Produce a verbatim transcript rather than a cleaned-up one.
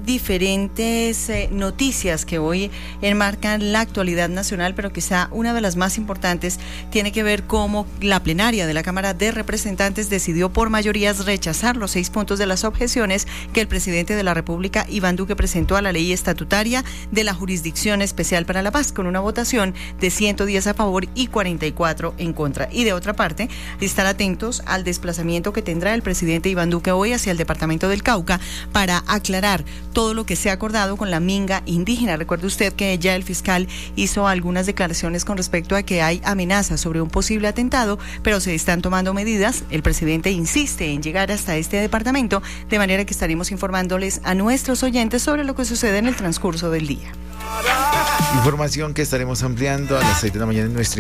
diferentes eh, noticias que hoy enmarcan la actualidad nacional, pero quizá una de las más importantes tiene que ver cómo la plenaria de la Cámara de Representantes decidió por mayorías rechazar los seis puntos de las objeciones que el presidente de la República, Iván Duque, presentó a la ley estatutaria de la Jurisdicción Especial para la Paz, con una votación de ciento diez a favor y cuarenta y cuatro en contra. Y de otra parte, estar atentos al desplazamiento que tendrá el presidente Iván Duque hoy hacia el departamento del Cauca para aclarar todo lo que se ha acordado con la minga indígena. Recuerde usted que ya el fiscal hizo algunas declaraciones con respecto a que hay amenazas sobre un posible atentado, pero se están tomando medidas. El presidente insiste en llegar hasta este departamento, de manera que estaremos informándoles a nuestros oyentes sobre lo que sucede en el transcurso del día. Información que estaremos ampliando a las seis de la mañana en nuestra